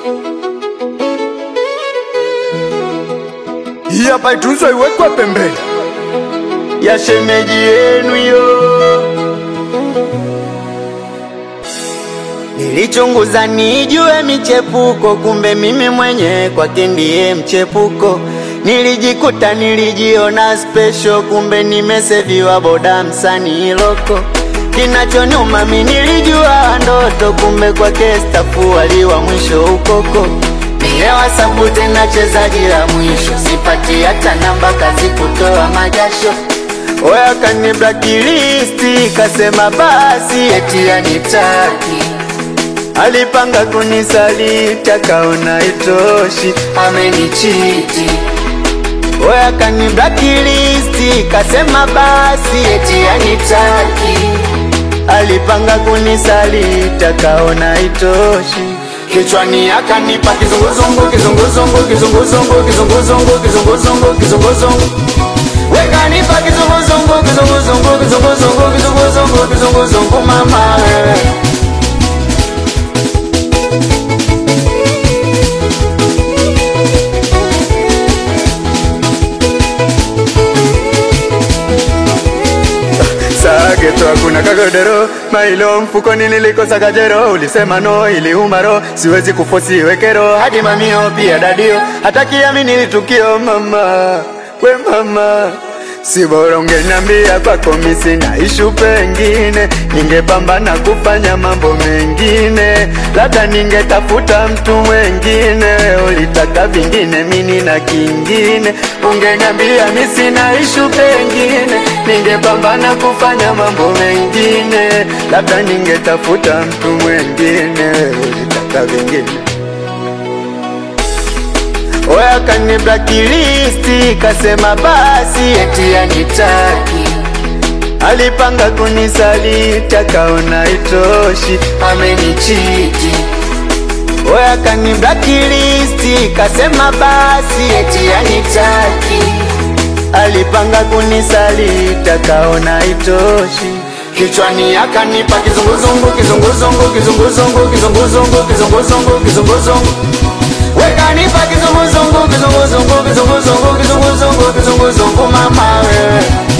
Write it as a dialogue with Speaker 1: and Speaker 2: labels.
Speaker 1: Hii hapa itunzwe iwekwe pembeni ya shemeji yenu yo. Nilichunguza nijue michepuko, kumbe mimi mwenye kwake ndiye mchepuko. Nilijikuta nilijiona special, kumbe nimeseviwa boda msanii loko. Kinachoniuma mimi nilijua ndoto, kumbe kwake stafu waliwa mwisho ukoko. Nilewa sabu tena chezaji la mwisho, sipati hata namba kazi kutoa majasho. Oya kani blacklist, kasema basi eti anitaki. Alipanga kunisaliti, akaona itoshi, amenichiti. Oya kani blacklist, kasema basi eti anitaki. Alipanga kunisaliti, akaona itoshi. Kichwani akanipa kizunguzungu, kizunguzungu, kizunguzungu, kizunguzungu, kizunguzungu, kizunguzungu. Wekanipa kizunguzungu, kizunguzungu, kizunguzungu, kizunguzungu, kizunguzungu mama wewe. Geto hakuna kagodero, mailo mfukoni nilikosa kajero. Ulisema no ili umaro, siwezi kufosi wekero. Hadi mamio pia dadio, hataki amini litukio mama. We mama, si bora ungeniambia kwako mimi sina issue pengine. Ningepambana kufanya mambo mengine, labda ningetafuta mtu mwengine. Ulitaka vingine mimi na kingine, ungeniambia mimi sina issue pengine. Ningepambana kufanya mambo mengine, labda ningetafuta mtu mwengine. Ulitaka vingine. Oya kani blacklist, kasema basi eti anitaki. Alipanga kunisaliti, akaona itoshi, amenichiti. Oya kani blacklist, kasema basi eti anitaki. Alipanga kunisaliti, akaona itoshi. Kichwani akanipa kizunguzungu, kizunguzungu, kizunguzungu, kizunguzungu, kizunguzungu, kizunguzungu. Wekanipa kizunguzungu, kizunguzungu, kizunguzungu, kizunguzungu, kizunguzungu mama wewe.